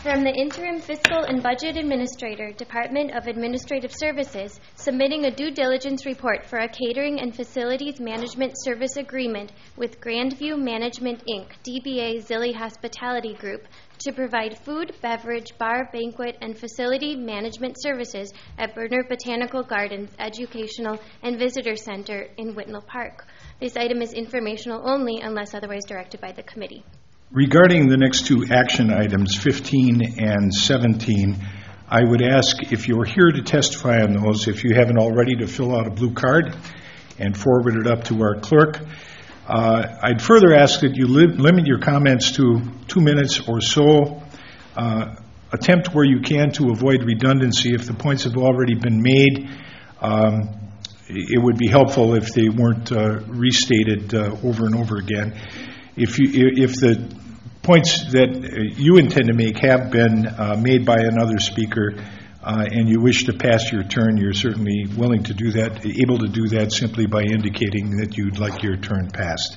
From the Interim Fiscal and Budget Administrator, Department of Administrative Services, submitting a due diligence report for a catering and facilities management service agreement with Grandview Management, Inc., DBA Zilly Hospitality Group, to provide food, beverage, bar, banquet, and facility management services at Bernard Botanical Gardens Educational and Visitor Center in Whitnall Park. This item is informational only unless otherwise directed by the committee. Regarding the next two action items, 15 and 17, I would ask if you're here to testify on those, if you haven't already, to fill out a blue card and forward it up to our clerk. I'd further ask that you limit your comments to 2 minutes or so. Attempt where you can to avoid redundancy. If the points have already been made, it would be helpful if they weren't restated over and over again. If the points that you intend to make have been made by another speaker and you wish to pass your turn, you're certainly willing to do that, able to do that simply by indicating that you'd like your turn passed.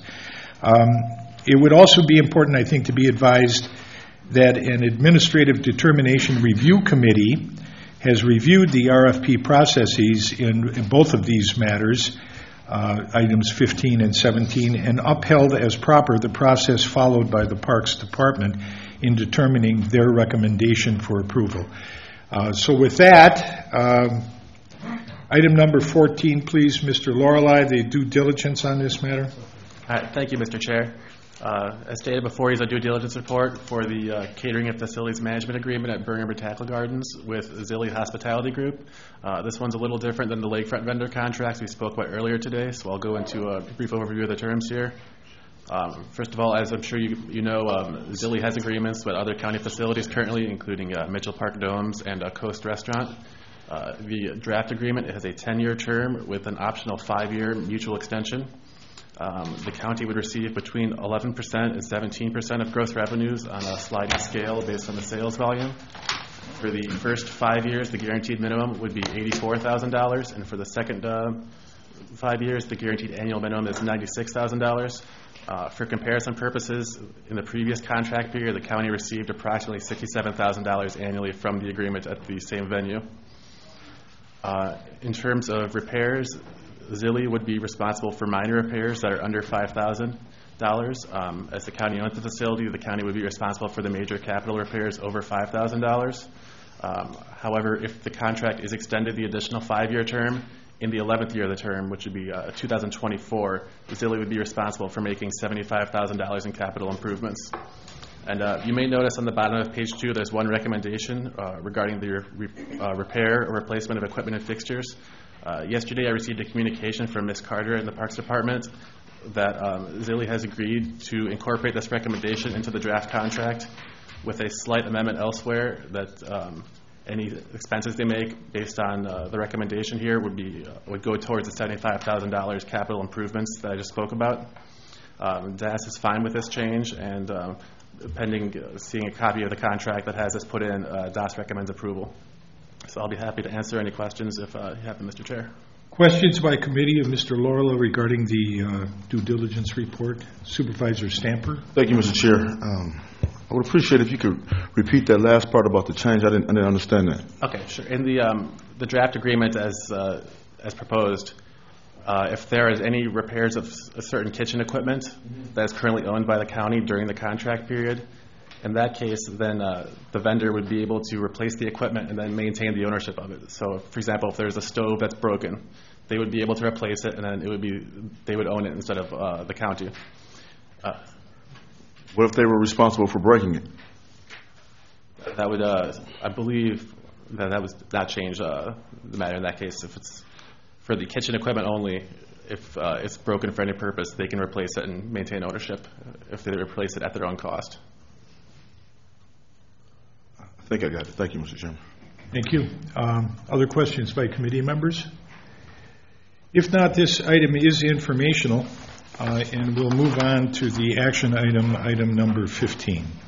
It would also be important, I think, to be advised that an Administrative Determination Review Committee has reviewed the RFP processes in both of these matters, items 15 and 17, and upheld as proper the process followed by the Parks Department in determining their recommendation for approval. So with that, item number 14, please, Mr. Lorelei, the due diligence on this matter. Thank you, Mr. Chair. As stated before, is a due diligence report for the Catering and Facilities Management Agreement at Bernard Botanical Gardens with Zilly Hospitality Group. This one's a little different than the lakefront vendor contracts we spoke about earlier today, so I'll go into a brief overview of the terms here. First of all, as I'm sure you know, Zilly has agreements with other county facilities currently, including Mitchell Park Domes and Coast Restaurant. The draft agreement has a 10-year term with an optional 5-year mutual extension. The county would receive between 11% and 17% of gross revenues on a sliding scale based on the sales volume. For the first 5 years, the guaranteed minimum would be $84,000, and for the second 5 years, the guaranteed annual minimum is $96,000. For comparison purposes, in the previous contract period, the county received approximately $67,000 annually from the agreement at the same venue. In terms of repairs, Zilly would be responsible for minor repairs that are under $5,000. As the county owns the facility, the county would be responsible for the major capital repairs over $5,000. However, if the contract is extended the additional 5-year term, in the 11th year of the term, which would be 2024, Zilly would be responsible for making $75,000 in capital improvements. And you may notice on the bottom of page 2, there's one recommendation regarding the repair or replacement of equipment and fixtures. Yesterday, I received a communication from Ms. Carter in the Parks Department that Zilly has agreed to incorporate this recommendation into the draft contract with a slight amendment elsewhere that any expenses they make based on the recommendation here would go towards the $75,000 capital improvements that I just spoke about. DAS is fine with this change, and pending seeing a copy of the contract that has this put in, DAS recommends approval. So I'll be happy to answer any questions if you have them, Mr. Chair. Questions by committee of Mr. Lorelei regarding the due diligence report. Supervisor Stamper. Thank you, Mr. Chair. I would appreciate if you could repeat that last part about the change. I didn't understand that. Okay, sure. In the draft agreement as proposed, if there is any repairs of a certain kitchen equipment that is currently owned by the county during the contract period, in that case, then the vendor would be able to replace the equipment and then maintain the ownership of it. So, for example, if there's a stove that's broken, they would be able to replace it, and then they would own it instead of the county. What if they were responsible for breaking it? That would, I believe, that would not change the matter in that case. If it's for the kitchen equipment only, if it's broken for any purpose, they can replace it and maintain ownership if they replace it at their own cost. I think I got it. Thank you, Mr. Chairman. Thank you. Other questions by committee members? If not, this item is informational, and we'll move on to the action item, item number 15.